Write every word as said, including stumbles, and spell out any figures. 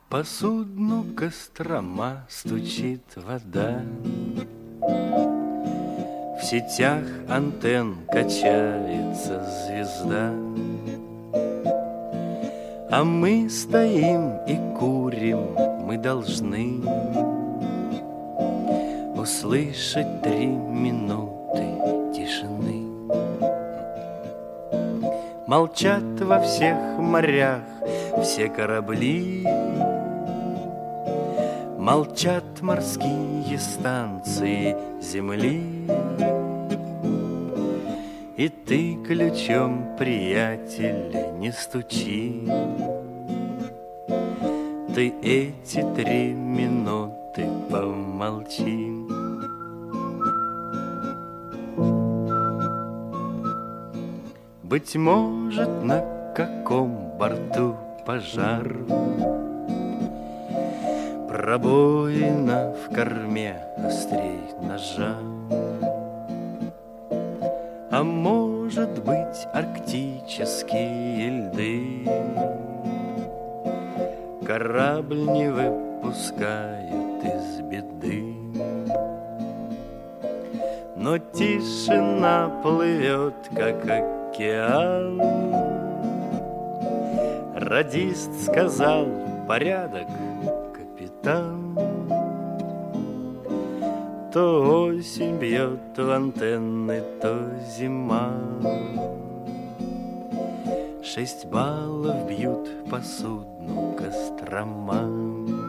По судну Кострома стучит вода, в сетях антенн качается звезда, а мы стоим и курим, мы должны услышать три минуты тишины. Молчат во всех морях все корабли, молчат морские станции земли. И ты ключом, приятель, не стучи, ты эти три минуты помолчи. Быть может, на каком борту пожар, пробоина в корме острей ножа, а может быть, арктические льды корабль не выпускают из беды. Но тишина плывет, как океан. Радист сказал: порядок, капитан. То осень бьет в антенны, то зима. Шесть баллов бьют по судну Кострома.